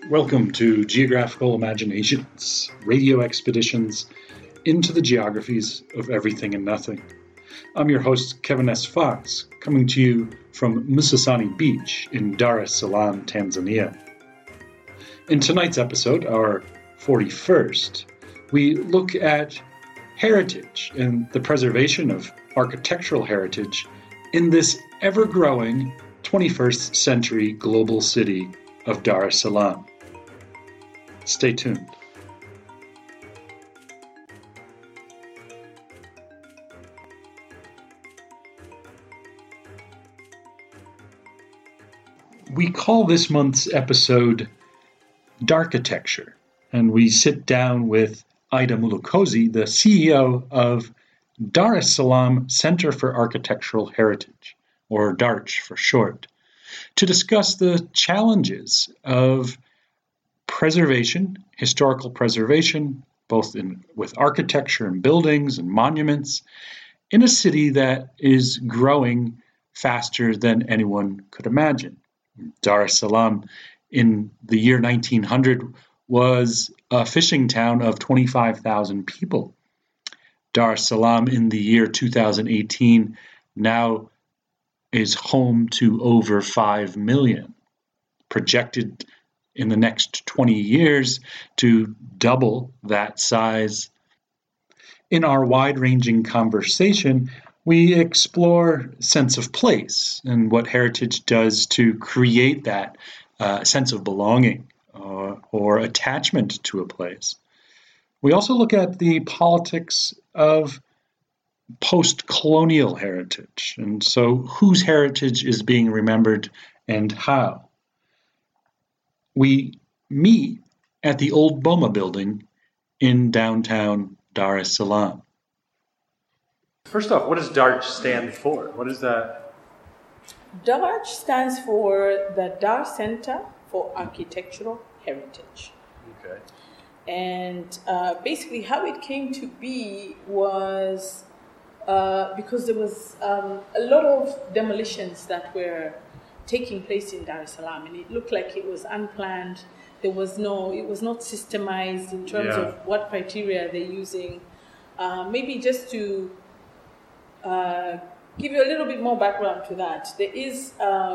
Welcome to Geographical Imaginations, radio expeditions into the geographies of everything and nothing. I'm your host, Kevin S. Fox, coming to you from Musasani Beach in Dar es Salaam, Tanzania. In tonight's episode, our 41st, we look at heritage and the preservation of architectural heritage in this ever-growing 21st century global city of Dar es Salaam. Stay tuned. We call this month's episode Darkitecture, and we sit down with Ida Mulukozi, the CEO of Dar es Salaam Center for Architectural Heritage, or DARCH for short, to discuss the challenges of preservation, historical preservation, both with architecture and buildings and monuments, in a city that is growing faster than anyone could imagine. Dar es Salaam in the year 1900 was a fishing town of 25,000 people. Dar es Salaam in the year 2018 now is home to over 5 million, projected in the next 20 years to double that size. In our wide-ranging conversation, we explore sense of place and what heritage does to create that sense of belonging or attachment to a place. We also look at the politics of post-colonial heritage, and so whose heritage is being remembered and how. We meet at the old Boma building in downtown Dar es Salaam. First off, what does DARCH stand for? What is that? DARCH stands for the Dar Center for Architectural Heritage. Okay. And basically how it came to be was because there was a lot of demolitions that were taking place in Dar es Salaam, and it looked like it was unplanned. It was not systemized in terms of what criteria they're using. Maybe just to give you a little bit more background to that, there is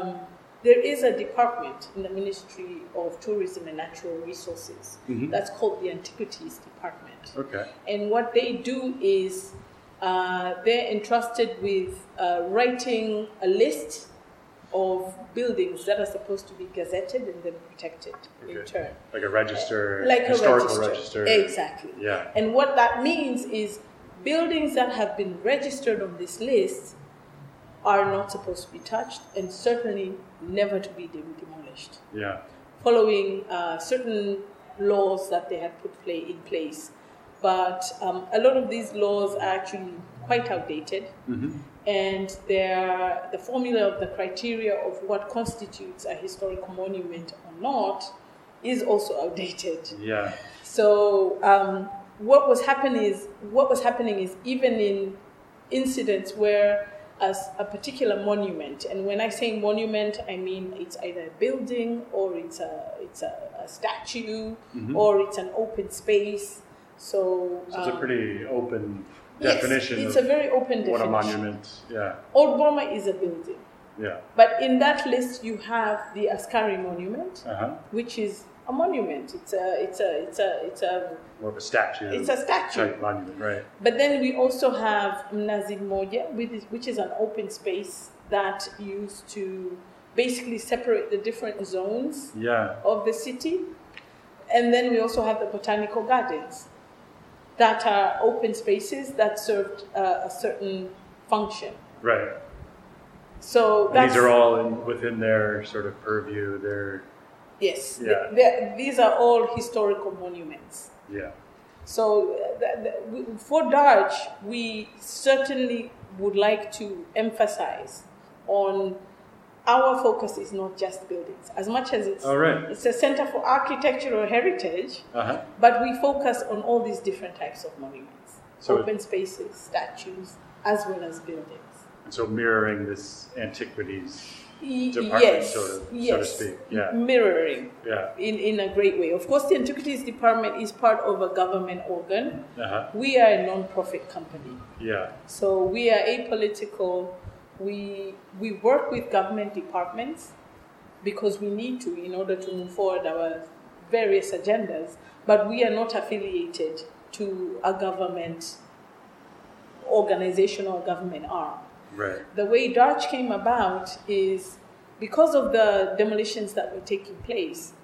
a department in the Ministry of Tourism and Natural Resources that's called the Antiquities Department. Okay. And what they do is they're entrusted with writing a list of buildings that are supposed to be gazetted and then protected in turn. Like a register, like historical a register. Exactly. Yeah. And what that means is buildings that have been registered on this list are not supposed to be touched and certainly never to be demolished. Yeah. Following certain laws that they had put in place. But a lot of these laws are actually quite outdated. And the formula of the criteria of what constitutes a historical monument or not is also outdated. Yeah. So what was happening is even in incidents where a particular monument, and when I say monument, I mean it's either a building or it's a statue or it's an open space. So it's a pretty open definition. Yes, it's a very open definition. What a monument, yeah. Old Boma is a building. Yeah. But in that list you have the Askari Monument, which is a monument. It's a more of a statue. It's a statue. Type monument, right. But then we also have Mnazi Mmoja, which is an open space that used to basically separate the different zones of the city. And then we also have the Botanical Gardens that are open spaces that served a certain function. Right. So these are all within their sort of purview. Yes. Yeah. These are all historical monuments. Yeah. So for DARCH, we certainly would like to emphasize on our focus is not just buildings, as much as it's a center for architectural heritage, but we focus on all these different types of monuments, open spaces, statues, as well as buildings. And so mirroring this antiquities department, so to speak. Yeah. Mirroring. Yeah. In a great way. Of course, the Antiquities Department is part of a government organ. Uh-huh. We are a non-profit company. Yeah. So we are apolitical. We work with government departments because we need to in order to move forward our various agendas, but we are not affiliated to a government organization or government arm. Right. The way DARCH came about is because of the demolitions that were taking place,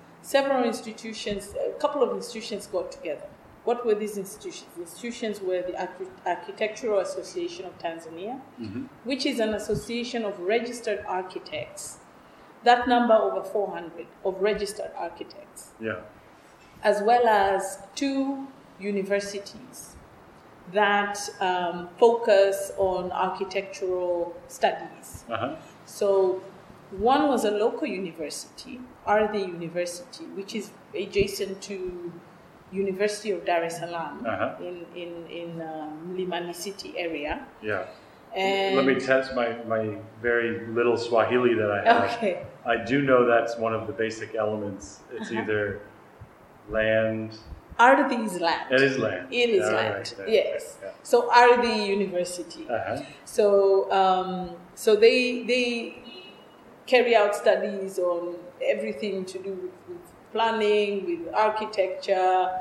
a couple of institutions got together. What were these institutions? The institutions were the Architectural Association of Tanzania, Mm-hmm. which is an association of registered architects. That number over 400 of registered architects, Yeah. as well as 2 universities that focus on architectural studies. Uh-huh. So one was a local university, Ardhi University, which is adjacent to University of Dar es Salaam Uh-huh. in Mlimani City area. Yeah. And Let me test my very little Swahili that I have. Okay. I do know that's one of the basic elements. It's either land. Ardhi is land. It is land. It is Yeah, land. right, right, Yes. yeah. So Ardhi University. Uh-huh. So they carry out studies on everything to do with planning, with architecture,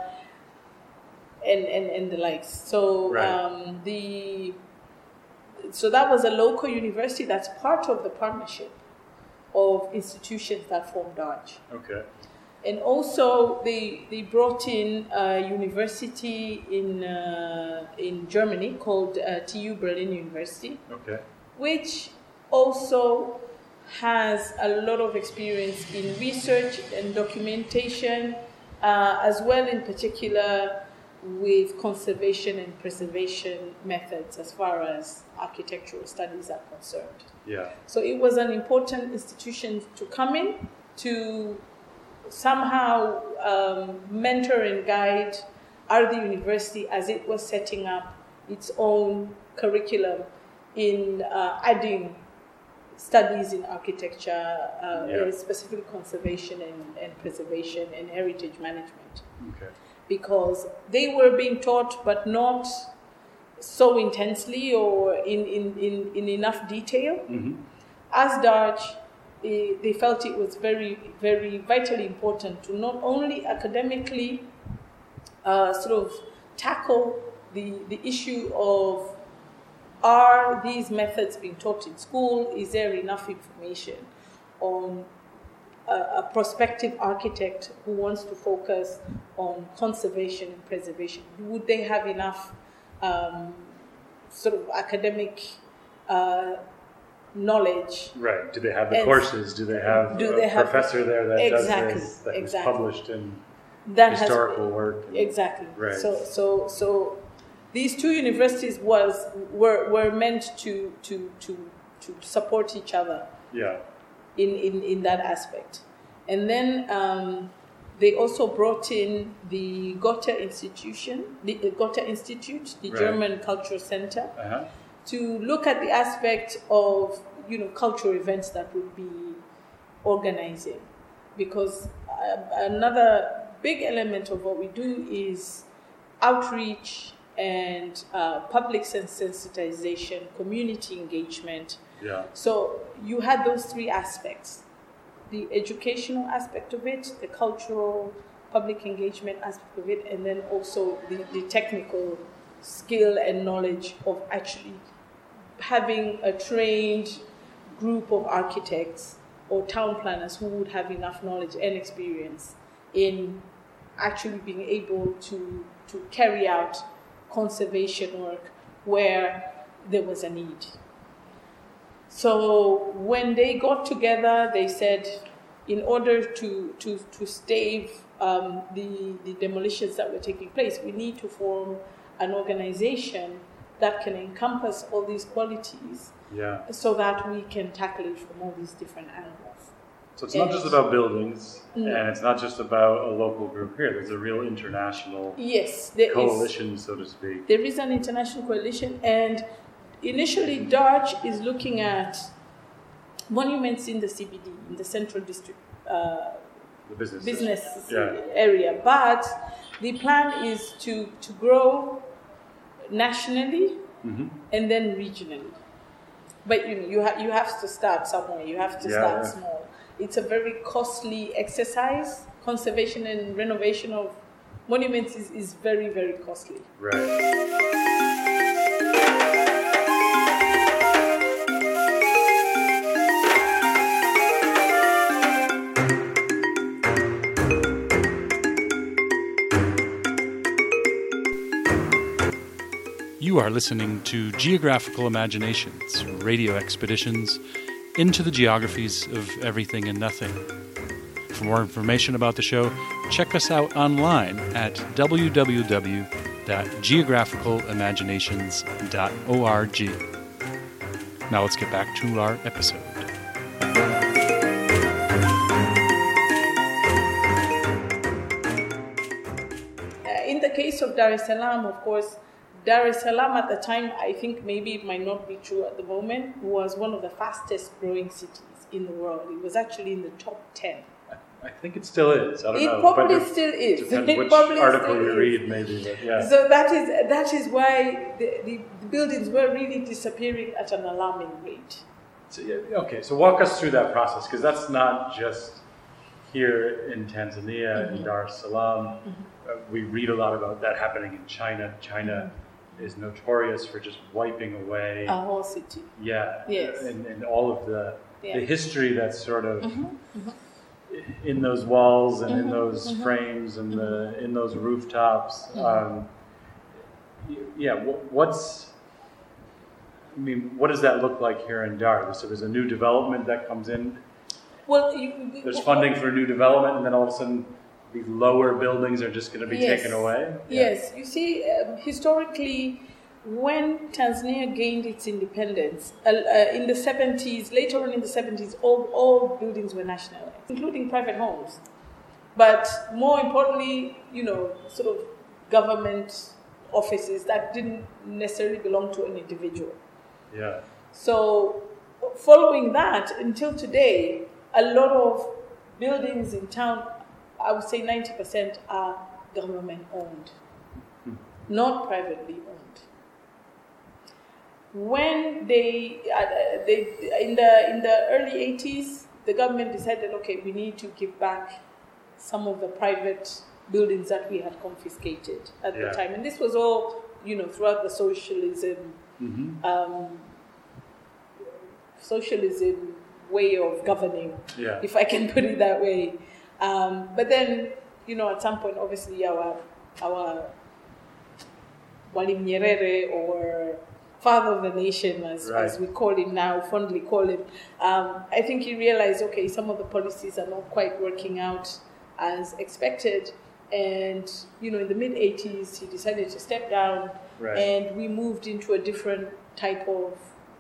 and the likes. So Right. so that was a local university that's part of the partnership of institutions that form DARCH. Okay. And also they brought in a university in Germany called TU Berlin University, Okay. which also has a lot of experience in research and documentation, as well in particular with conservation and preservation methods as far as architectural studies are concerned. Yeah. So it was an important institution to come in to somehow mentor and guide Ardhi University as it was setting up its own curriculum in adding studies in architecture, specifically conservation and preservation and heritage management. Okay. Because they were being taught, but not so intensely or in enough detail. Mm-hmm. As DARCH, they felt it was very, very vitally important to not only academically sort of tackle the issue of, are these methods being taught in school? Is there enough information on a prospective architect who wants to focus on conservation and preservation? Would they have enough sort of academic knowledge? Right. Do they have the courses? Do they have a professor there that does this, that is published in historical work? Exactly. Right. So these 2 universities were meant to support each other. Yeah. In that aspect. And then they also brought in the Goethe Institute, the Right. German Cultural Center, Uh-huh. to look at the aspect of cultural events that we'll be organizing. Because another big element of what we do is outreach and public sensitization, community engagement. Yeah. So you had those 3 aspects: the educational aspect of it, the cultural, public engagement aspect of it, and then also the technical skill and knowledge of actually having a trained group of architects or town planners who would have enough knowledge and experience in actually being able to carry out conservation work where there was a need. So when they got together, they said, in order to stave the demolitions that were taking place, we need to form an organization that can encompass all these qualities, so that we can tackle it from all these different angles. So it's not just about buildings, and it's not just about a local group here. There's a real international coalition, so to speak. There is an international coalition, and initially DARCH is looking at monuments in the CBD, in the Central District The business area. But the plan is to grow nationally and then regionally. But you have to start somewhere. You have to start small. It's a very costly exercise. Conservation and renovation of monuments is very, very costly. Right. You are listening to Geographical Imaginations, radio expeditions into the geographies of everything and nothing. For more information about the show, check us out online at www.geographicalimaginations.org. Now let's get back to our episode. In the case of Dar es Salaam, of course, Dar es Salaam at the time, I think maybe it might not be true at the moment, was one of the fastest growing cities in the world. It was actually in the top 10. I think it still is. I don't know. It probably still is. Depends which article you read, maybe. But yeah. So that is why the buildings were really disappearing at an alarming rate. So, okay, so walk us through that process, because that's not just here in Tanzania, in Dar es Salaam. We read a lot about that happening in China. China is notorious for just wiping away a whole city. Yeah. Yes. And all of the history that's sort of in those walls and in those frames and in those rooftops. What does that look like here in Dar? So there's a new development that comes in. Well, there's funding for a new development, and then all of a sudden these lower buildings are just going to be taken away? Yes. You see, historically, when Tanzania gained its independence, in the 70s, later on in the 70s, all buildings were nationalized, including private homes. But more importantly, sort of government offices that didn't necessarily belong to an individual. Yeah. So following that, until today, a lot of buildings in town, I would say 90% are government owned, not privately owned. When they in the early 80s, the government decided, okay, we need to give back some of the private buildings that we had confiscated at the time, and this was all throughout the socialism way of governing, if I can put it that way. But then, at some point, obviously, our Mwalimu Nyerere, or father of the nation, as we call him now, fondly call him, I think he realized, okay, some of the policies are not quite working out as expected. And, in the mid-80s, he decided to step down, and we moved into a different type of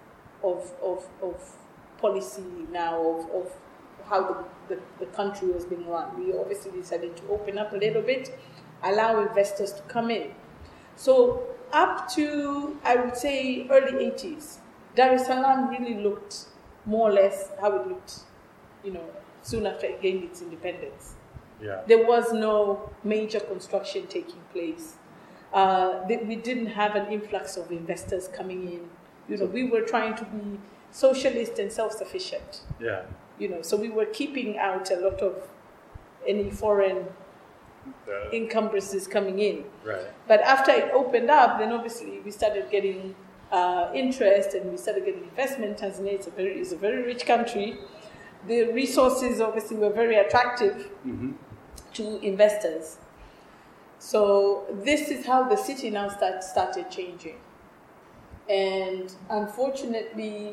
policy now of how the country was being run. We obviously decided to open up a little bit, allow investors to come in. So up to, I would say, early 80s, Dar es Salaam really looked more or less how it looked, soon after it gained its independence. Yeah. There was no major construction taking place. We didn't have an influx of investors coming in. We were trying to be socialist and self-sufficient. Yeah. So we were keeping out a lot of any foreign encumbrances coming in. Right. But after it opened up, then obviously we started getting interest and we started getting investment. Tanzania is a very rich country. The resources obviously were very attractive to investors. So this is how the city now started changing. And unfortunately,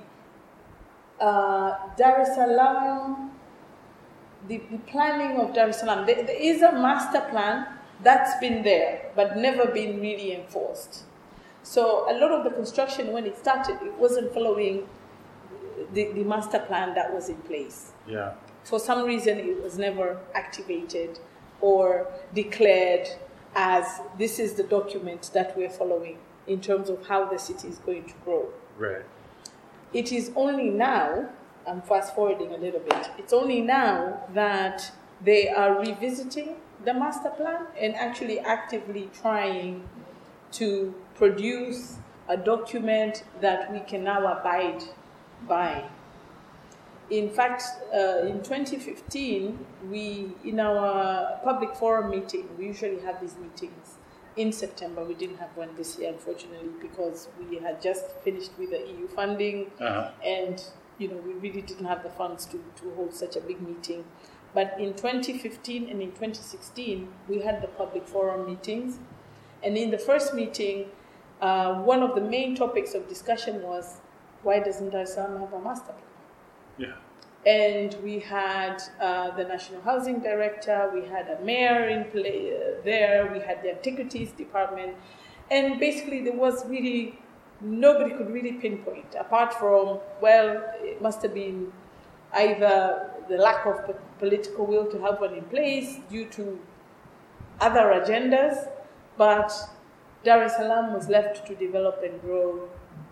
Dar es Salaam, the planning of Dar es Salaam, there is a master plan that's been there, but never been really enforced. So a lot of the construction, when it started, it wasn't following the master plan that was in place. Yeah. For some reason, it was never activated or declared as this is the document that we're following in terms of how the city is going to grow. Right. It is only now, I'm fast forwarding a little bit. It's only now that they are revisiting the master plan and actually actively trying to produce a document that we can now abide by. In fact, in 2015, in our public forum meeting, we usually have these meetings in September. We didn't have one this year, unfortunately, because we had just finished with the EU funding, and we really didn't have the funds to hold such a big meeting. But in 2015 and in 2016, we had the public forum meetings, and in the first meeting, one of the main topics of discussion was, why doesn't Dar es Salaam have a master plan? Yeah. And we had the National Housing Director, we had a mayor in play there, we had the Antiquities Department, and basically there was really, nobody could really pinpoint, apart from, it must have been either the lack of political will to have one in place due to other agendas, but Dar es Salaam was left to develop and grow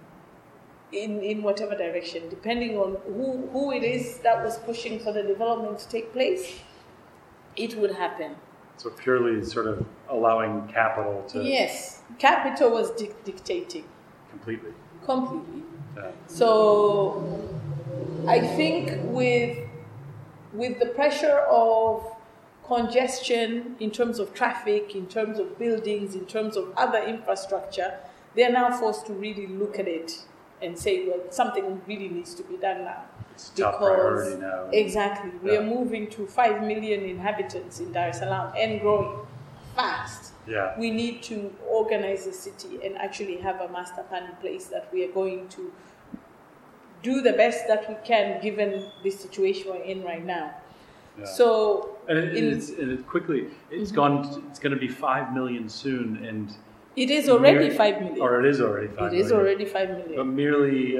in whatever direction, depending on who it is that was pushing for the development to take place, it would happen. So purely sort of allowing capital to... Yes, capital was dictating. Completely. Yeah. So I think with the pressure of congestion in terms of traffic, in terms of buildings, in terms of other infrastructure, they are now forced to really look at it and say, something really needs to be done now. It's a top priority now. Exactly. We are moving to 5 million inhabitants in Dar es Salaam and growing fast. Yeah. We need to organize the city and actually have a master plan in place that we are going to do the best that we can given the situation we're in right now. Yeah. So... it's going to be 5 million soon, and... It is already 5 million. Or it is already 5 million. It is already 5 million. But merely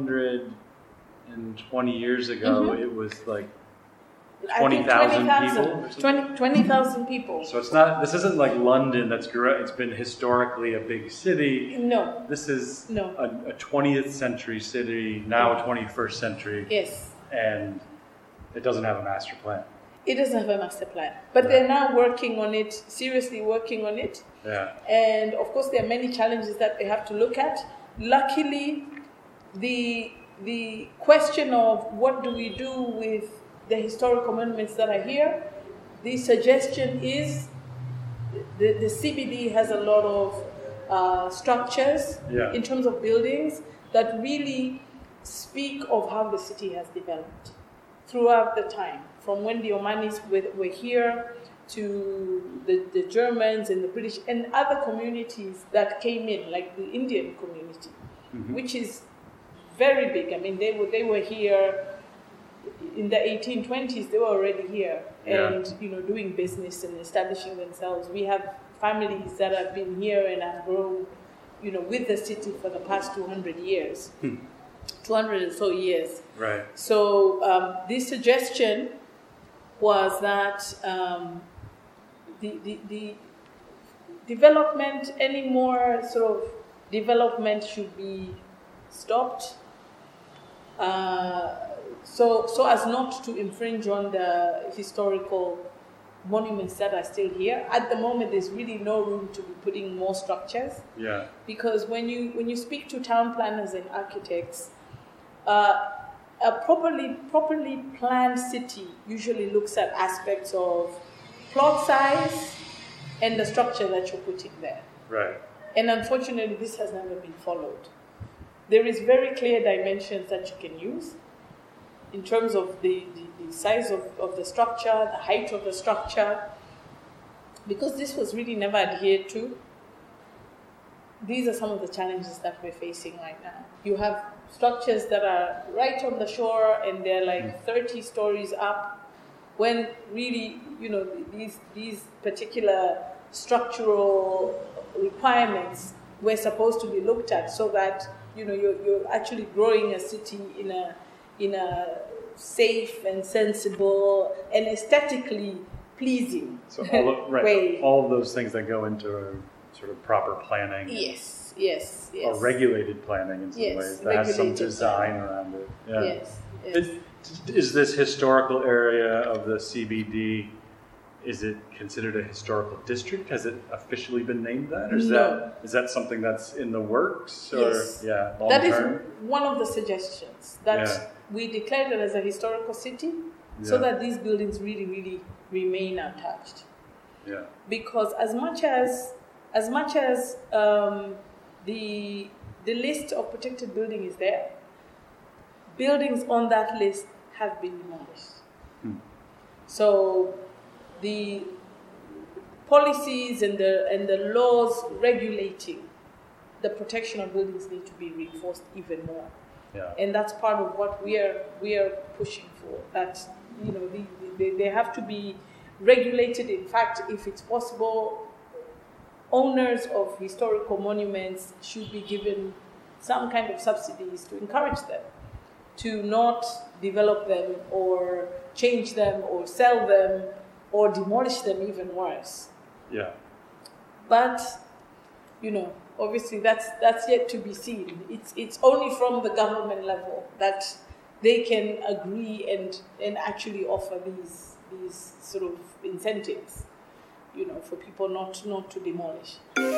120 years ago, it was like 20,000 people. 20,000 people. So this isn't like London it's been historically a big city. No. This is a 20th century city, now a 21st century. Yes. And it doesn't have a master plan. It doesn't have a master plan. But they're now working on it, seriously working on it. Yeah. And of course, there are many challenges that they have to look at. Luckily, the question of what do we do with the historical monuments that are here, the suggestion is the CBD has a lot of structures in terms of buildings that really speak of how the city has developed throughout the time, from when the Omanis were here to the Germans and the British and other communities that came in, like the Indian community, which is very big. I mean, they were here in the 1820s. They were already here and doing business and establishing themselves. We have families that have been here and have grown, with the city for the past 200 years, 200 or so years. Right. So this suggestion was that the development, any more sort of development should be stopped, so as not to infringe on the historical monuments that are still here. At the moment, there's really no room to be putting more structures. Yeah. Because when you speak to town planners and architects, a properly planned city usually looks at aspects of plot size and the structure that you're putting there. Right. And unfortunately, this has never been followed. There is very clear dimensions that you can use in terms of the size of the structure, the height of the structure. Because this was really never adhered to, these are some of the challenges that we're facing right now. You have structures that are right on the shore and they're like 30 stories up, when really, these particular structural requirements were supposed to be looked at so that, you're actually growing a city in a safe and sensible and aesthetically pleasing way. All of those things that go into sort of proper planning. Yes. Or regulated planning in some ways. That has some design around it. Yeah. Yes. Is this historical area of the CBD, is it considered a historical district? Has it officially been named that? Or is that something that's in the works? Or, yes. Yeah, long that term? is one of the suggestions, that we declare it as a historical city so that these buildings really, really remain untouched. Yeah. Because as much as the list of protected building is there, buildings on that list have been demolished. So the policies and the laws regulating the protection of buildings need to be reinforced even more. Yeah. And that's part of what we are pushing for. That they have to be regulated. In fact, if it's possible, owners of historical monuments should be given some kind of subsidies to encourage them to not develop them or change them or sell them or demolish them, even worse. Yeah. But, obviously that's yet to be seen. It's only from the government level that they can agree and actually offer these sort of incentives, for people not to demolish.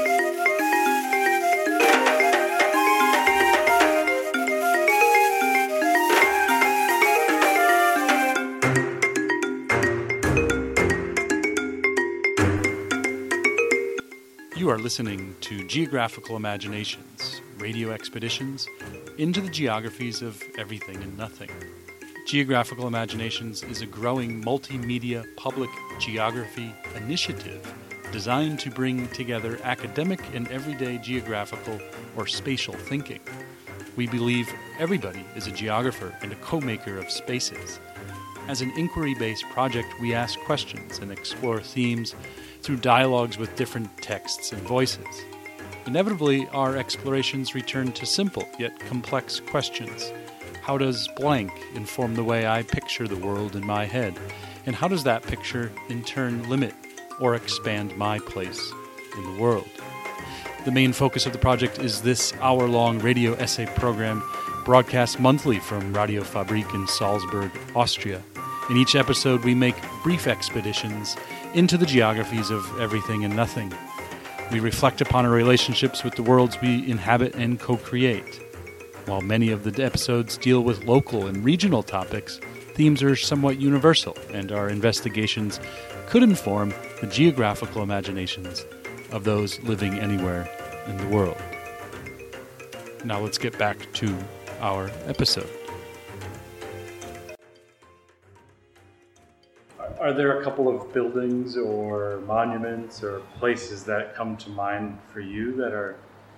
You are listening to Geographical Imaginations, radio expeditions into the geographies of everything and nothing. Geographical Imaginations is a growing multimedia public geography initiative designed to bring together academic and everyday geographical or spatial thinking. We believe everybody is a geographer and a co-maker of spaces. As an inquiry-based project, we ask questions and explore themes through dialogues with different texts and voices. Inevitably, our explorations return to simple yet complex questions. How does blank inform the way I picture the world in my head? And how does that picture in turn limit or expand my place in the world? The main focus of the project is this hour-long radio essay program broadcast monthly from Radio Fabrik in Salzburg, Austria. In each episode, we make brief expeditions into the geographies of everything and nothing. We reflect upon our relationships with the worlds we inhabit and co-create. While many of the episodes deal with local and regional topics, themes are somewhat universal, and our investigations could inform the geographical imaginations of those living anywhere in the world. Now let's get back to our episode. Are there a couple of buildings or monuments or places that come to mind for you that are,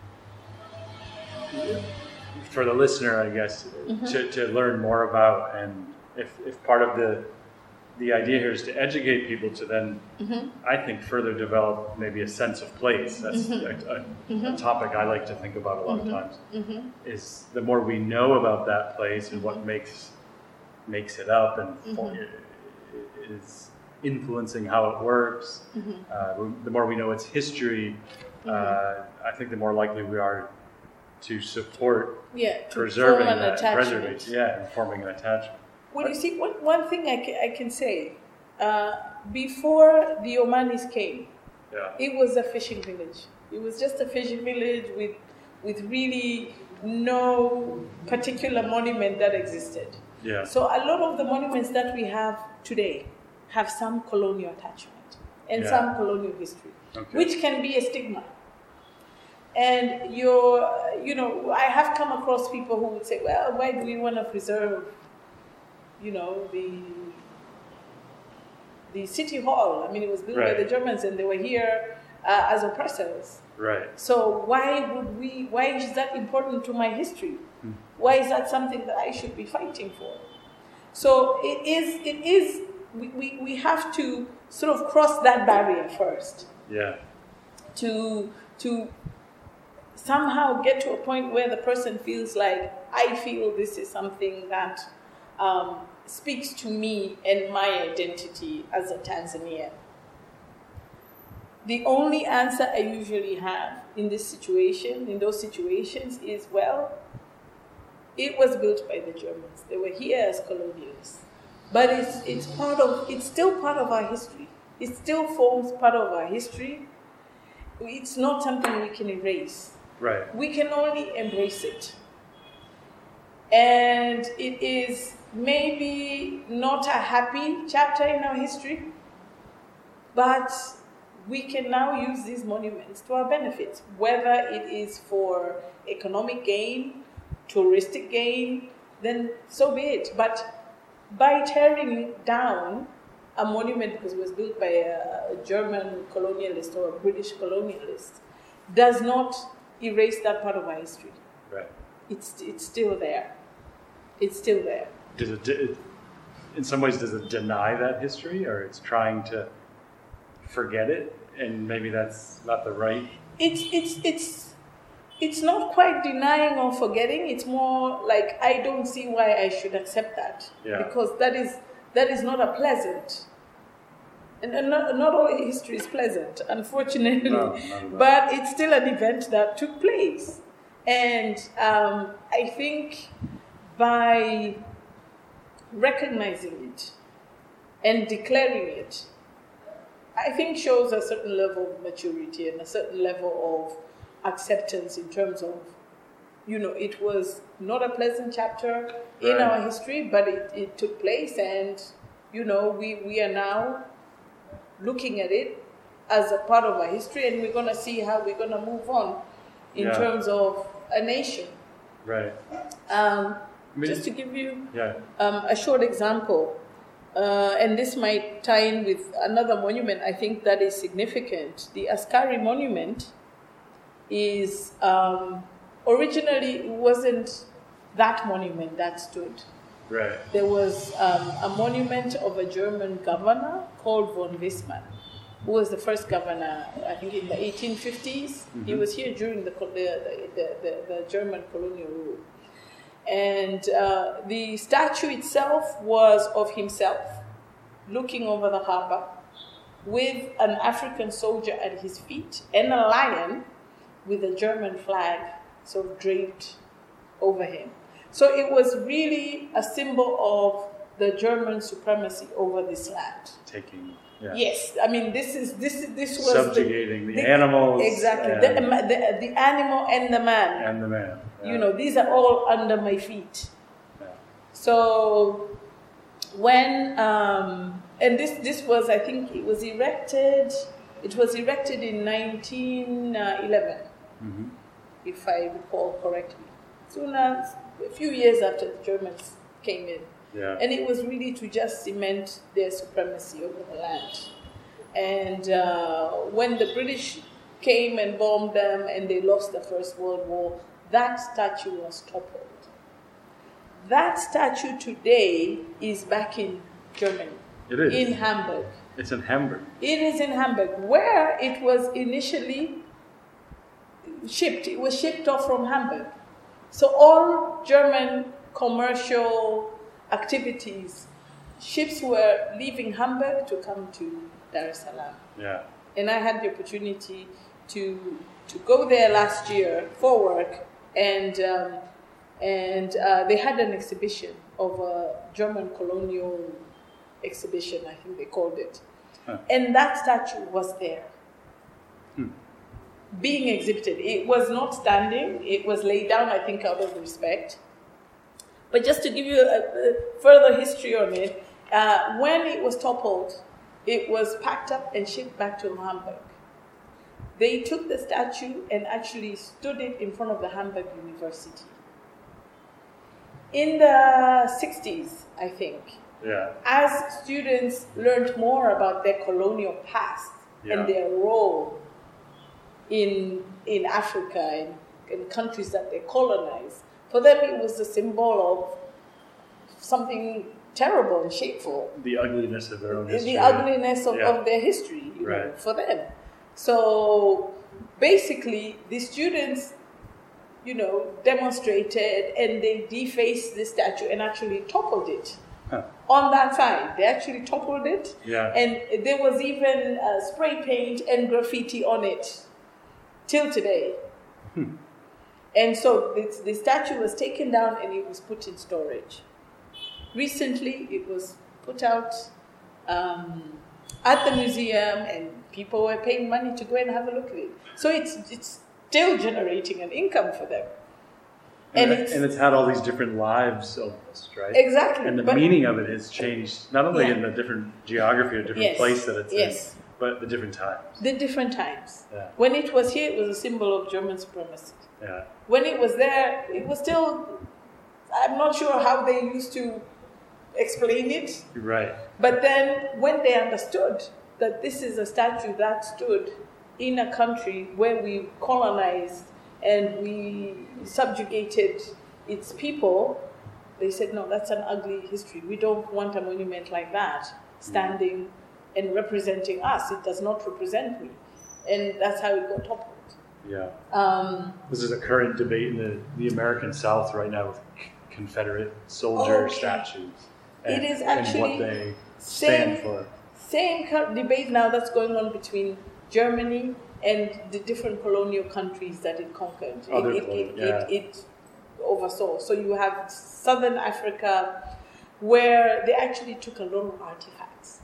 for the listener, I guess, to learn more about? And if part of the idea here is to educate people to then, I think, further develop maybe a sense of place. That's a topic I like to think about a lot of times. Is the more we know about that place and what makes it up and is influencing how it works, the more we know its history, I think the more likely we are to support preserving that, preservation, and forming an attachment. Well, you see, one thing I can say, before the Omanis came, it was a fishing village. It was just a fishing village with really no particular monument that existed. Yeah. So a lot of the monuments that we have today have some colonial attachment and some colonial history, which can be a stigma. And I have come across people who would say, well, why do we want to preserve, the city hall? I mean, it was built by the Germans and they were here as oppressors. Right. So why is that important to my history? Why is that something that I should be fighting for? So it is, we have to sort of cross that barrier first. Yeah. To somehow get to a point where the person feels like, I feel this is something that speaks to me and my identity as a Tanzanian. The only answer I usually have in those situations is, well, It was built by the Germans. They were here as colonialists. But it's still part of our history. It still forms part of our history. It's not something we can erase. Right. We can only embrace it. And it is maybe not a happy chapter in our history, but we can now use these monuments to our benefit, whether it is for economic gain, touristic gain, then so be it. But by tearing down a monument because it was built by a German colonialist or a British colonialist does not erase that part of our history. Right. It's still there. It's still there. Does it, in some ways, does it deny that history, or it's trying to forget it, and maybe that's not the right? It's not quite denying or forgetting. It's more like I don't see why I should accept that, because that is not a pleasant. And not all history is pleasant, unfortunately. No, but it's still an event that took place, and I think by recognizing it and declaring it, I think shows a certain level of maturity and a certain level of acceptance in terms of, it was not a pleasant chapter in our history, but it took place, and, we are now looking at it as a part of our history, and we're going to see how we're going to move on in terms of a nation. Right. Just to give you a short example, and this might tie in with another monument I think that is significant. The Askari monument is originally it wasn't that monument that stood. Right. There was a monument of a German governor called von Wissmann, who was the first governor, I think, in the 1850s. Mm-hmm. He was here during the German colonial rule. And the statue itself was of himself, looking over the harbor, with an African soldier at his feet, and a lion with a German flag sort of draped over him. So it was really a symbol of the German supremacy over this land. Taking, Yes, I mean this was subjugating the animals. Exactly, the animal and the man. And the man. Yeah. These are all under my feet. Yeah. So when and this was, I think it was erected. It was erected in 1911, if I recall correctly. Soon as a few years after the Germans came in. Yeah. And it was really to just cement their supremacy over the land. And when the British came and bombed them and they lost the First World War, that statue was toppled. That statue today is back in Germany. It is. In Hamburg. It's in Hamburg. It is in Hamburg, where it was initially shipped. It was shipped off from Hamburg. So all German commercial activities, ships were leaving Hamburg to come to Dar es Salaam. Yeah. And I had the opportunity to go there last year for work, and they had an exhibition of a German colonial exhibition, I think they called it. Huh. And that statue was there. Being exhibited. It was not standing, it was laid down, I think, out of respect. But just to give you a further history on it, when it was toppled, it was packed up and shipped back to Hamburg. They took the statue and actually stood it in front of the Hamburg University. In the 60s, I think, as students learned more about their colonial past and their role in Africa and countries that they colonized, for them it was a symbol of something terrible and shameful. The ugliness of their own history. The ugliness of their history, for them. So basically, the students, demonstrated and they defaced the statue and actually toppled it. On that side, they actually toppled it, and there was even spray paint and graffiti on it till today. And so the statue was taken down and it was put in storage. Recently, it was put out at the museum, and people were paying money to go and have a look at it. So it's still generating an income for them. And it's had all these different lives almost, right? Exactly. And the meaning of it has changed, not only in the different geography or different place that it's in, but the different times. The different times. Yeah. When it was here, it was a symbol of German supremacy. Yeah. When it was there, it was still, I'm not sure how they used to explain it. Right. But then when they understood that this is a statue that stood in a country where we colonized and we subjugated its people, they said, no, that's an ugly history. We don't want a monument like that standing and representing us. It does not represent me. And that's how it got toppled. Yeah. This is a current debate in the American South right now with Confederate soldier statues. And, it is actually and what they stand for. Same debate now that's going on between Germany and the different colonial countries that it conquered. It oversaw. So you have Southern Africa, where they actually took a lot of artifacts,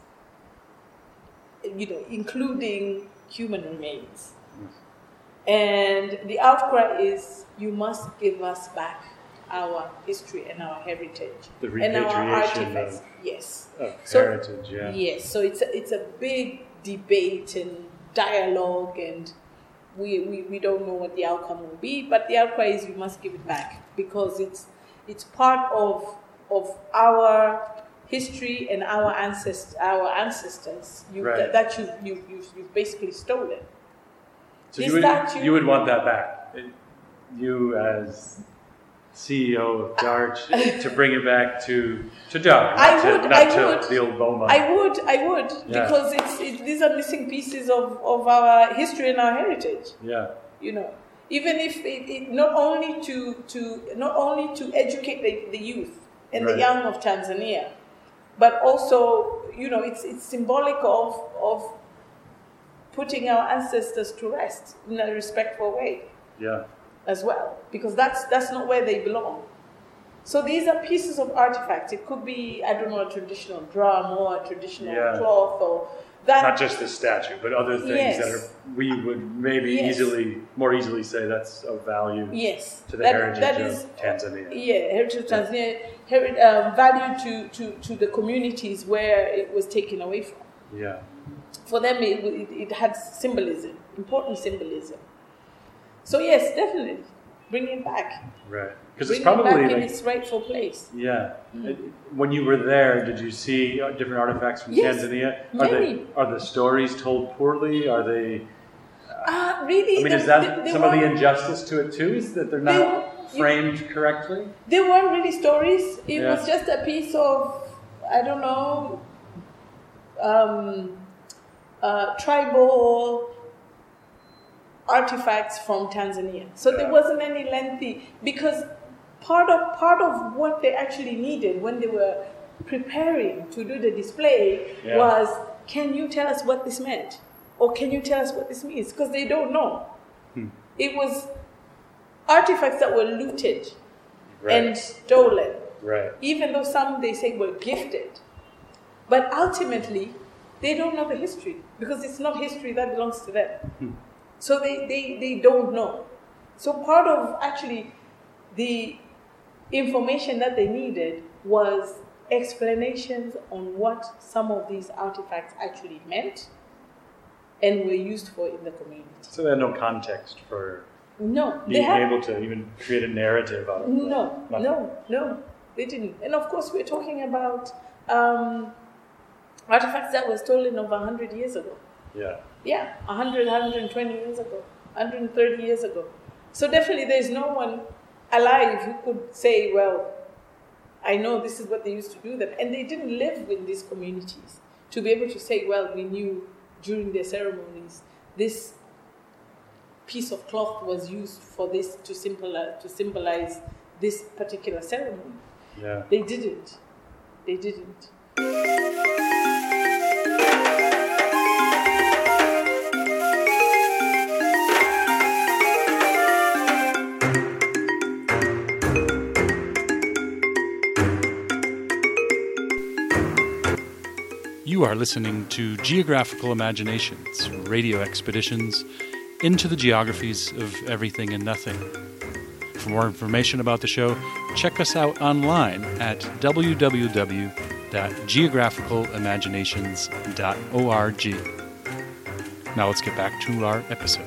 including human remains. And the outcry is, you must give us back our history and our heritage and our artifacts. Of heritage, yeah. Yes, so it's a big debate and dialogue, and we don't know what the outcome will be, but the outcry is we must give it back, because it's part of our history and our ancestors that you've basically stolen. So you would want that back, you as CEO of DARCH, to bring it back to Dar, not to the old Boma. I would, because these are missing pieces of our history and our heritage. Yeah. Even if it not only to educate the youth and the young of Tanzania, but also it's symbolic of putting our ancestors to rest in a respectful way. Yeah. As well, because that's not where they belong. So these are pieces of artifacts. It could be, I don't know, a traditional drum or a traditional cloth, or that. Not just this statue, but other things that we would maybe more easily say that's of value to the heritage of Tanzania. Yeah, heritage of Tanzania, value to the communities where it was taken away from. Yeah. For them, it had symbolism, important symbolism. So yes, definitely, bring it back. Right, because it's probably back in its rightful place. Yeah. When you were there, did you see different artifacts from Tanzania? Are the stories told poorly? Are they? Really? I mean, is that some of the injustice to it too? Is that they're not framed correctly? They weren't really stories. It was just a piece of, I don't know, tribal artifacts from Tanzania. So there wasn't any lengthy, because part of what they actually needed when they were preparing to do the display was, can you tell us what this meant? Or can you tell us what this means? Because they don't know. It was artifacts that were looted and stolen. Right. Even though some, they say, were gifted. But ultimately, they don't know the history, because it's not history that belongs to them. So they don't know. So part of actually the information that they needed was explanations on what some of these artifacts actually meant and were used for in the community. So they had no context for being able to even create a narrative out of it. No, they didn't. And of course, we're talking about artifacts that were stolen over 100 years ago. Yeah, 100, 120 years ago, 130 years ago. So definitely there's no one alive who could say, well, I know this is what they used to do them. And they didn't live in these communities to be able to say, well, we knew during their ceremonies this piece of cloth was used for this to symbolize this particular ceremony. Yeah. They didn't. You are listening to Geographical Imaginations, radio expeditions into the geographies of everything and nothing. For more information about the show, check us out online at www.geographicalimaginations.org. Now let's get back to our episode.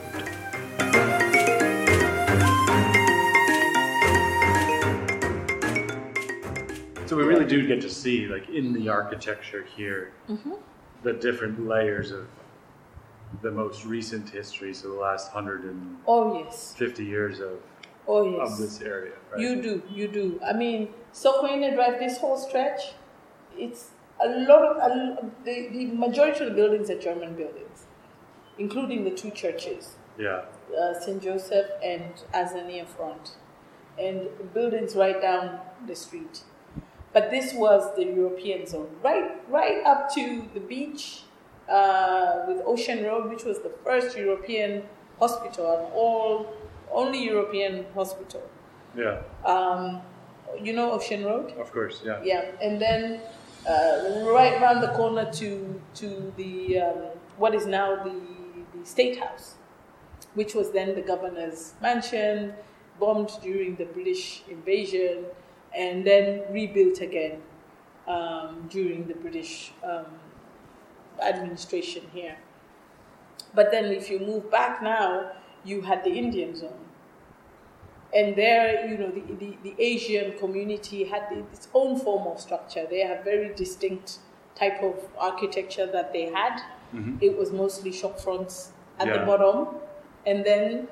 So we really do get to see, like, in the architecture here, the different layers of the most recent history, so the last 150 years of this area, right? You do. I mean, Sokoine Drive, this whole stretch, it's a lot of, the majority of the buildings are German buildings, including the two churches. Yeah. St. Joseph and Azania Front, and buildings right down the street. But this was the European zone, right up to the beach with Ocean Road, which was the first European hospital, and only European hospital. Yeah. You know Ocean Road? Of course, yeah. Yeah, and then right around the corner to the what is now the State House, which was then the governor's mansion, bombed during the British invasion, and then rebuilt again during the British administration here. But then if you move back now, you had the Indian zone. And there, you know, the Asian community had its own form of structure. They have very distinct type of architecture that they had. Mm-hmm. It was mostly shop fronts at the bottom, and then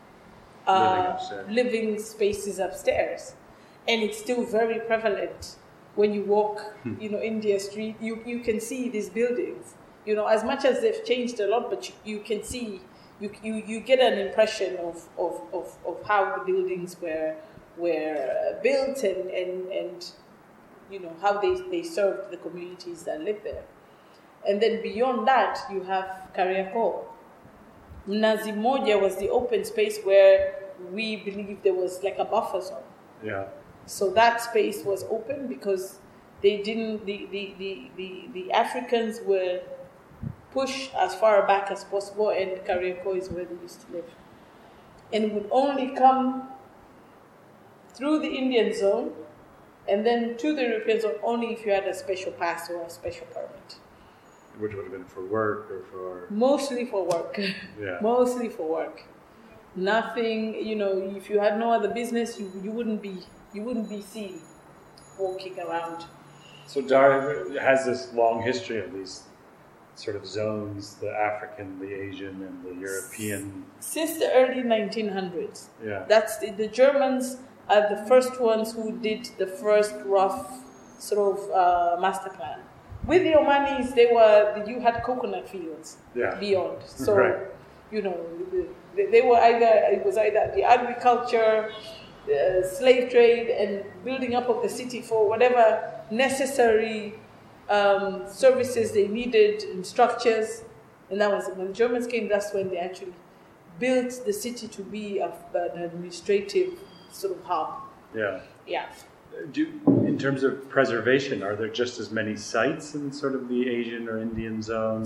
living spaces upstairs. And it's still very prevalent when you walk, you know, India Street. You can see these buildings, you know, as much as they've changed a lot, but you can see, you get an impression of how the buildings were built and you know, how they served the communities that lived there. And then beyond that, you have Kariakoo. Mnazi Mmoja was the open space where we believe there was like a buffer zone. Yeah. So that space was open because they didn't. The Africans were pushed as far back as possible, and Kariakoo is where they used to live, and would only come through the Indian zone, and then to the European zone only if you had a special pass or a special permit. Which would have been for work or for... Mostly for work. Yeah. Mostly for work. Nothing, you know, if you had no other business, you wouldn't be seen walking around. So Dar has this long history of these sort of zones, the African, the Asian, and the European. Since the early 1900s. Yeah. That's the Germans are the first ones who did the first rough sort of master plan. With the Omanis, you had coconut fields beyond. So, you know, they were it was either the agriculture, slave trade, and building up of the city for whatever necessary services they needed and structures. And that was when the Germans came. That's when they actually built the city to be an administrative sort of hub. Yeah. Yeah. In terms of preservation, are there just as many sites in sort of the Asian or Indian zone,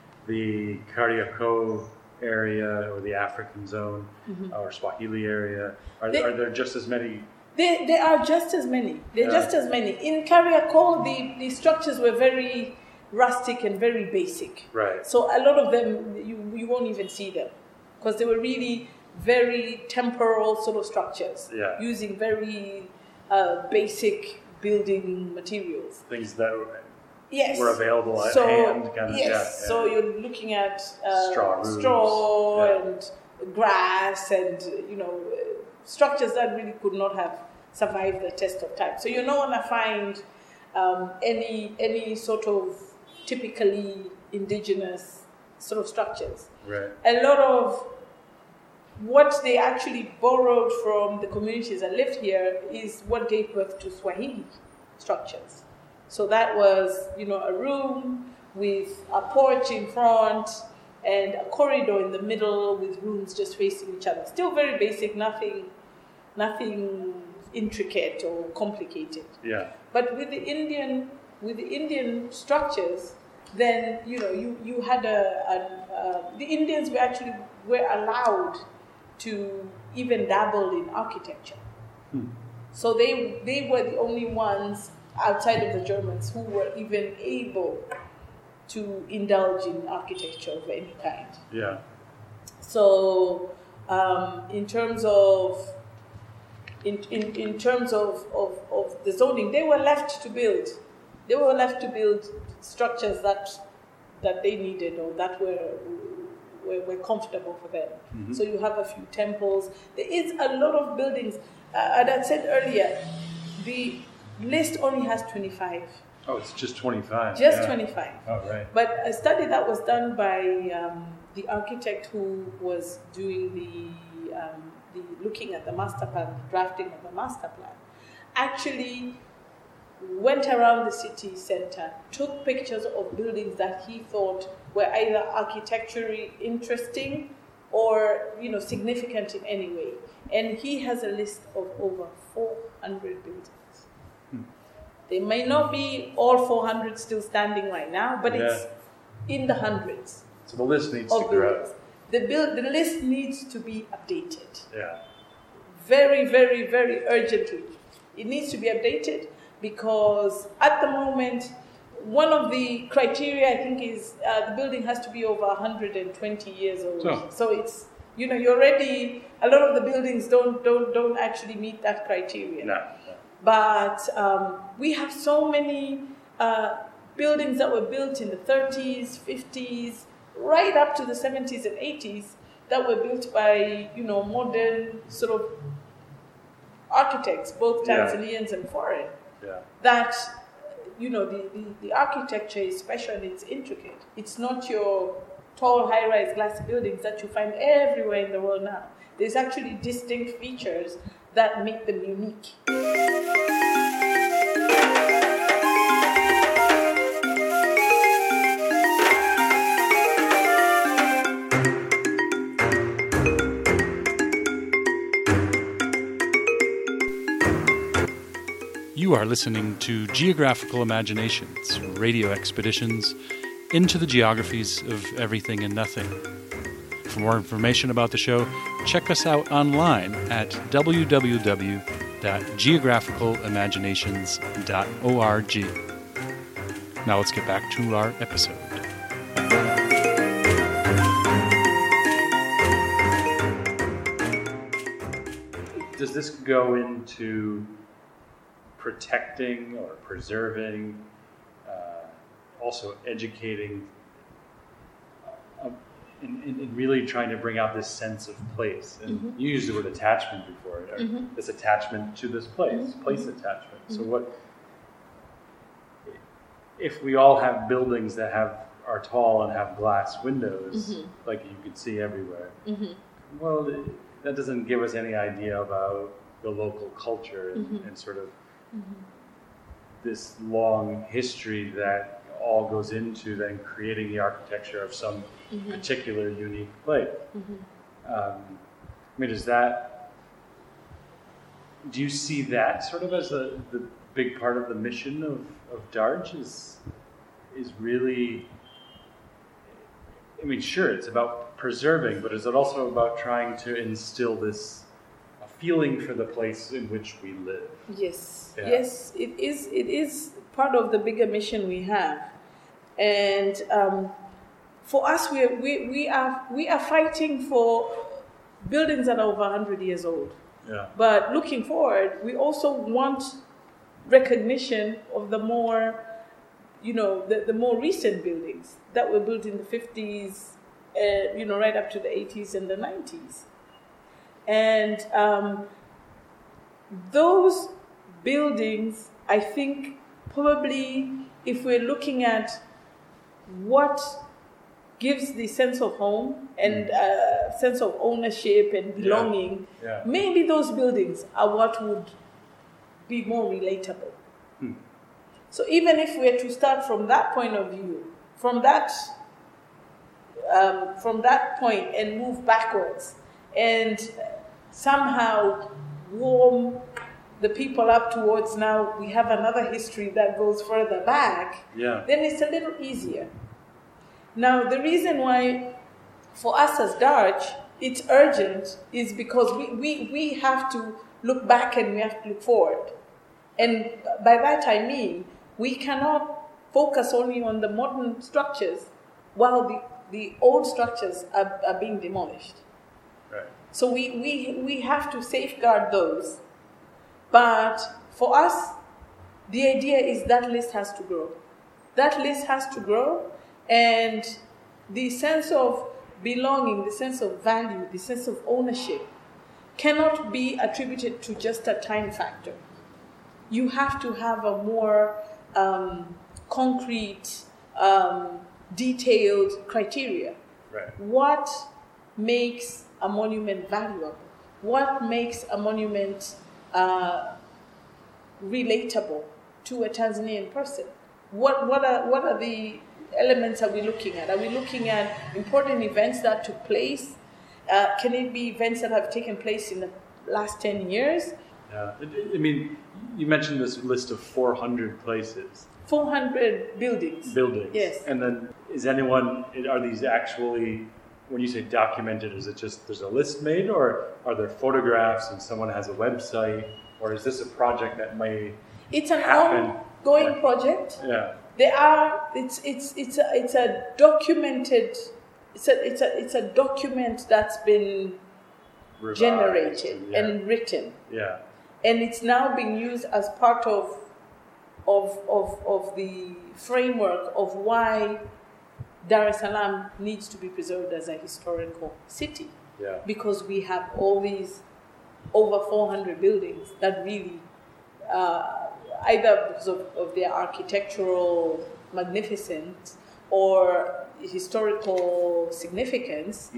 the Kariakoo area or the African zone, or Swahili area? Are there just as many? There are just as many. Just as many. In Kariakoo, the structures were very rustic and very basic. Right. So a lot of them, you won't even see them because they were really very temporal sort of structures, using very basic building materials. Things that were available at hand. Kind of, So you're looking at straw and grass and, you know, structures that really could not have survived the test of time. So you're not going to find any sort of typically indigenous sort of structures. Right. A lot of what they actually borrowed from the communities that lived here is what gave birth to Swahili structures. So that was, you know, a room with a porch in front and a corridor in the middle with rooms just facing each other. Still very basic, nothing intricate or complicated. Yeah. But with the Indian structures, then you had the Indians were allowed to even dabble in architecture. So they were the only ones outside of the Germans who were even able to indulge in architecture of any kind. Yeah. So in terms of the zoning, they were left to build. They were left to build structures that they needed or that were comfortable for them. Mm-hmm. So you have a few temples. There is a lot of buildings. As I said earlier, the list only has 25. Oh, it's just 25. Just 25. Oh, right. But a study that was done by the architect who was doing the looking at the master plan, drafting of the master plan, actually went around the city center, took pictures of buildings that he thought were either architecturally interesting or significant in any way. And he has a list of over 400 buildings. They may not be all 400 still standing right now, but it's in the hundreds. So the list needs to grow. The list needs to be updated. Yeah. Very, very, very urgently. It needs to be updated because at the moment, one of the criteria I think is the building has to be over 120 years old. So it's you're already, a lot of the buildings don't actually meet that criteria. No. But we have so many buildings that were built in the 30s, 50s, right up to the 70s and 80s that were built by, modern sort of architects, both Tanzanians and foreign. Yeah. That, the architecture is special and it's intricate. It's not your tall, high-rise glass buildings that you find everywhere in the world now. There's actually distinct features that make them unique. You are listening to Geographical Imaginations, radio expeditions into the geographies of everything and nothing. For more information about the show, check us out online at www.geographicalimaginations.org. Now let's get back to our episode. Does this go into protecting or preserving, also educating, and really trying to bring out this sense of place? And you used the word attachment before, this attachment to this place, place attachment. So what if we all have buildings that are tall and have glass windows, like you can see everywhere? Well, that doesn't give us any idea about the local culture and sort of this long history that all goes into then creating the architecture of some particular unique place. Do you see that sort of as the big part of the mission of DARJ is really, sure, it's about preserving, but is it also about trying to instill this feeling for the place in which we live? Yes, yes, it is part of the bigger mission we have, and for us, we are fighting for buildings that are over 100 years old. Yeah. But looking forward, we also want recognition of the more, the more recent buildings that were built in the 50s, right up to the 80s and the 90s. And those buildings, I think, probably, if we're looking at what gives the sense of home and sense of ownership and belonging, maybe those buildings are what would be more relatable. So even if we're to start from that point of view, from that point and move backwards, and somehow warm the people up towards now, we have another history that goes further back, then it's a little easier. Now, the reason why for us as Darch, it's urgent is because we have to look back and we have to look forward. And by that I mean, we cannot focus only on the modern structures while the old structures are being demolished. Right. So we have to safeguard those. But for us, the idea is that list has to grow. That list has to grow, and the sense of belonging, the sense of value, the sense of ownership cannot be attributed to just a time factor. You have to have a more concrete, detailed criteria. Right. What makes a monument valuable? What makes a monument relatable to a Tanzanian person? What are the elements are we looking at? Are we looking at important events that took place? Can it be events that have taken place in the last 10 years? Yeah. I mean, you mentioned this list of 400 places. 400 buildings. Yes. And then are these actually, when you say documented, is it just there's a list made, or are there photographs and someone has a website, or is this a project that may It's an happen? ongoing project. Yeah. It's a documented, it's a document that's been Revised, generated and written. Yeah. And it's now being used as part of the framework of why Dar es Salaam needs to be preserved as a historical city. Yeah. Because we have all these over 400 buildings that really, either because of their architectural magnificence or historical significance,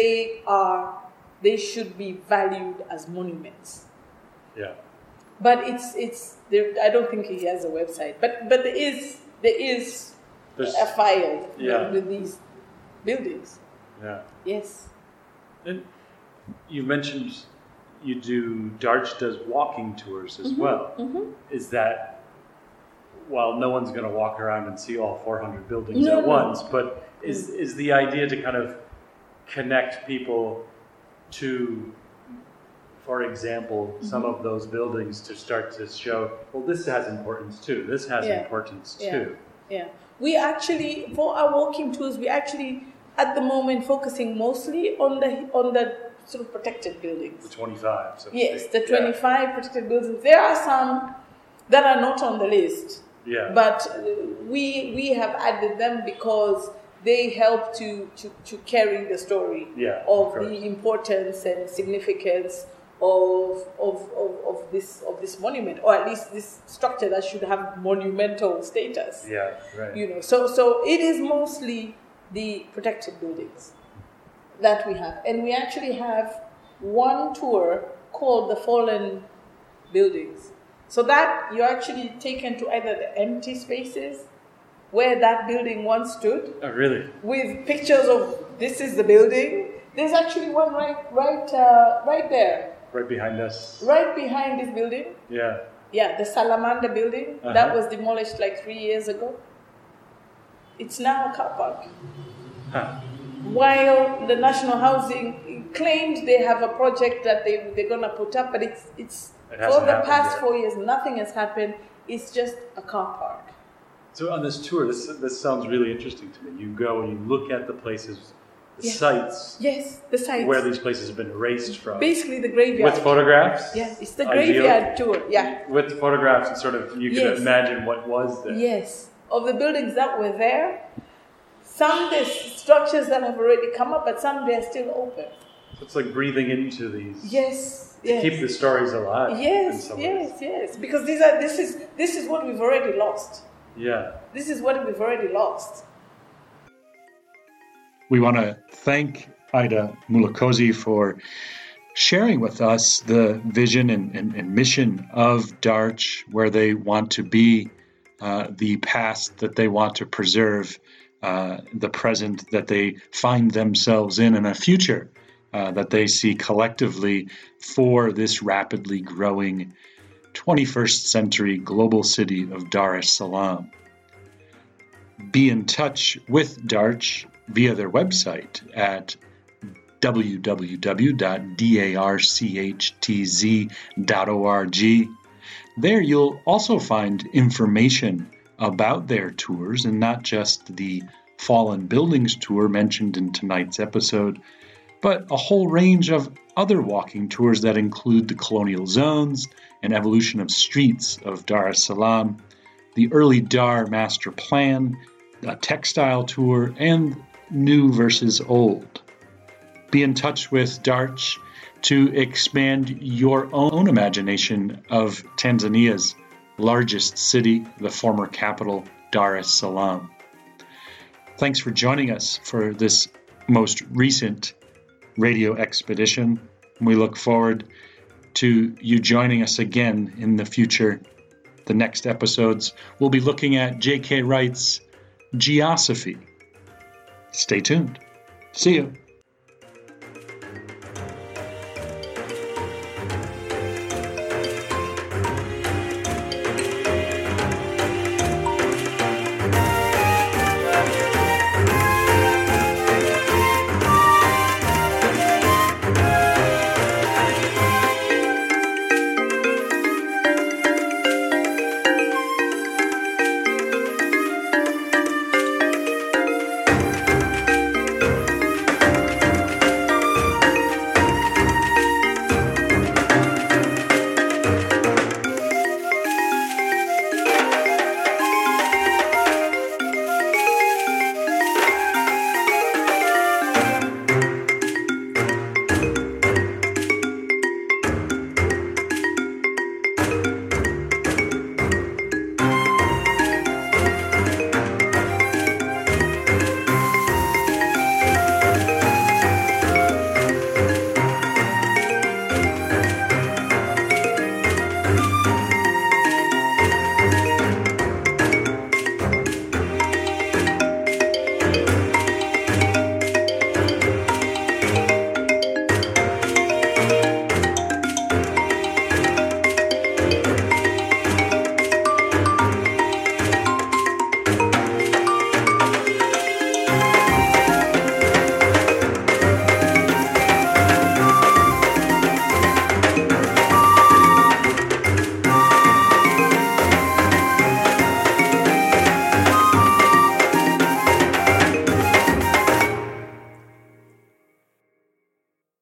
they should be valued as monuments. Yeah. But it's there. I don't think he has a website. But there is There's a file Yeah. with these buildings. Yeah. Yes. And you mentioned Darch does walking tours as well. Mm-hmm. Is that, while no one's going to walk around and see all 400 buildings No, at no. once, but is the idea to kind of connect people to, for example, some of those buildings to start to show, well, this has importance too. This has importance too. Yeah. We actually, for our walking tours, we actually at the moment focusing mostly on the sort of protected buildings. The 25. So to Yes, speak. the 25 protected buildings. There are some that are not on the list. Yeah. But we have added them because they help to carry the story of the importance and significance of this monument, or at least this structure that should have monumental status. Yeah, right. So it is mostly the protected buildings that we have, and we actually have one tour called the Fallen Buildings. So that you're actually taken to either the empty spaces where that building once stood. Oh, really? With pictures of this is the building. There's actually one right there. Right behind us. Right behind this building. Yeah. Yeah, the Salamander building that was demolished like 3 years ago. It's now a car park. Huh. While the National Housing claimed they have a project that they're gonna put up, but it's for the past 4 years nothing has happened. It's just a car park. So on this tour, this sounds really interesting to me. You go and you look at the places, sites. Yes, the sites where these places have been erased from. Basically, the graveyard. With photographs. Yeah, it's the graveyard tour. Yeah. With photographs and sort of you can imagine what was there. Yes, of the buildings that were there. Some there's structures that have already come up, but some they're still open. So it's like breathing into these. Yes. To keep the stories alive. Yes. Because this is what we've already lost. Yeah. This is what we've already lost. We want to thank Ida Mulokozi for sharing with us the vision and mission of Darch, where they want to be, the past that they want to preserve, the present that they find themselves in, and a future that they see collectively for this rapidly growing 21st century global city of Dar es Salaam. Be in touch with Darch via their website at www.darchtz.org. There you'll also find information about their tours, and not just the Fallen Buildings tour mentioned in tonight's episode, but a whole range of other walking tours that include the colonial zones and evolution of streets of Dar es Salaam, the early Dar master plan, a textile tour, and new versus old. Be in touch with Darch to expand your own imagination of Tanzania's largest city, the former capital, Dar es Salaam. Thanks for joining us for this most recent radio expedition. We look forward to you joining us again in the future. The next episodes, we'll be looking at J.K. Wright's Geosophy. Stay tuned. See you.